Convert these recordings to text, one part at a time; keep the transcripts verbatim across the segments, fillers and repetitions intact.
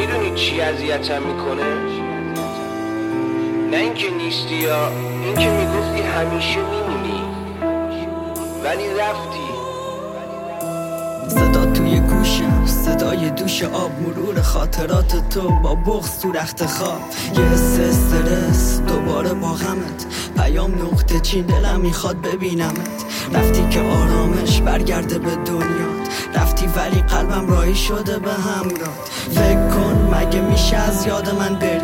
میدونی چی اذیتم میکنه؟ نه اینکه نیستی، یا اینکه میگفتی همیشه میمونی ولی رفتی. صدا توی گوشم، صدای دوش آب، مرور خاطرات تو با بغض تو رخت خواب. یه حس استرس دوباره با غمت، پیام نقطه چین، دلم میخواد ببینمت. رفتی که آرامش برگرده به دنیات، رفتی ولی قلبم راهی شده به همرات. فکر کن مگه میشه از یاد من بری،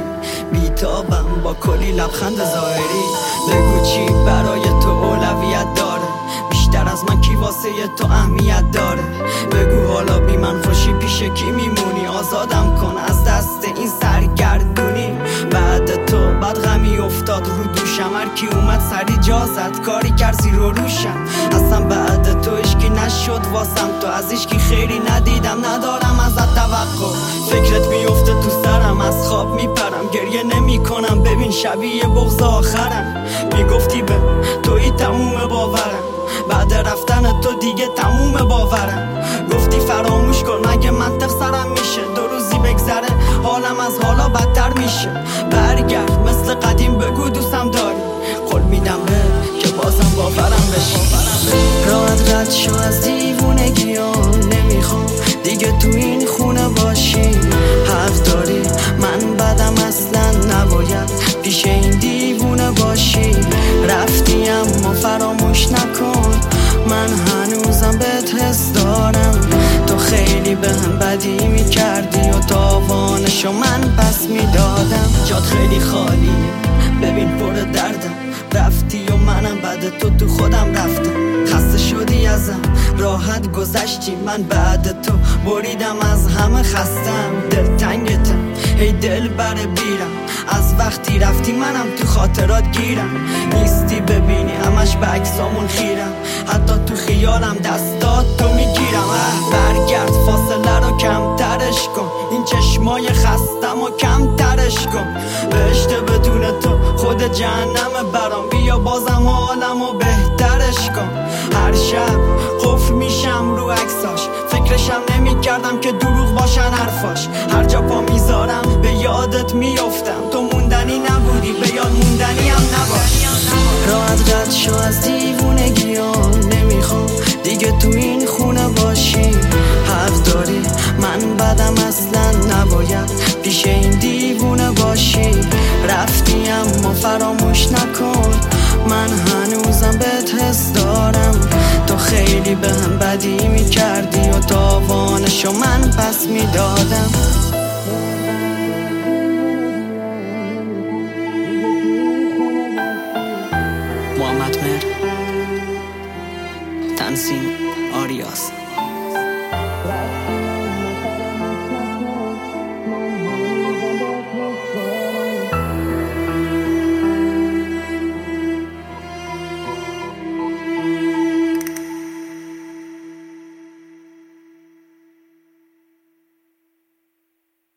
بیتابم با کلی لبخند ظاهری. بگو چی برای تو اولویت داره، بیشتر از من کی واسه تو اهمیت داره. بگو حالا بی من خوشی پیش کی میمونی، آزادم کن از دست این سرگردونی. بعد تو بعد غمی افتاد رو دوشم، هر کی اومد سری جا زد، کاری کرد زیر و روشم. اصلا بعد تو اشکی نشد واسم، تو از اشکی خیری ندیدم، ندارم ازت توقع. فکرت میفته تو سرم، از خواب میپرم، گریه نمی کنم، ببین شبیه بغض آخرم. میگفتی به توی تموم باورم، بعد رفتن تو دیگه تموم باورم. گفتی فراموش کن مگه منطق سرم میشه، دو روزی بگذره حالم از حالا بدتر میشه. برگرد مثل قدیم بگو دوستم داری، قول میدم به که بازم باورم بشی. راحت رد شو از دیوونگیان، نمیخوام دیگه تو این خونه باشی. حق داری من بدم اصلا نباید پیش این دیوونه باشی. رفتی اما فراموش نکن، من هنوزم بهت حس دارم. تو خیلی به هم بدی میکردی و تاوانشو من پس میدادم. جات خیلی خالیه ببین پر دردم، رفتی و منم بعد تو تو خودم رفتم. خسته شدی ازم راحت گذشتی، من بعد تو بریدم از همه خستم. دل تنگتم ای دل بره بیرم، از وقتی رفتی منم تو خاطرات گیرم. نیستی ببینی همش به عکسامون خیرم، حتی تو خیالم دستات تو میگیرم. برگرد فاصله رو کمترش کن، این چشمای خستم و کمترش کن. بهشت بدون تو خود جهنم برام، بیا بازم حالم و بهترش کن. هر شب قفل میشم رو عکساش، فکرشم نمی کردم که دروغ باشن حرفاش. هر جا پا میذارم به یادت میافتم، تو موندنی نبودی به یاد موندنی هم نباش. راحت رد شو از دیوونگیان، نمیخوام دیگه تو این خونه باشی. حق داری من بدم اصلا نباید پیش این دیوونه باشی. رفتی اما فراموش نکن، من هنوزم بهت حس دارم. تو خیلی به هم بدی میکردی و تاوانشو من پس میدادم. محمد مهر، تنظیم آریاس.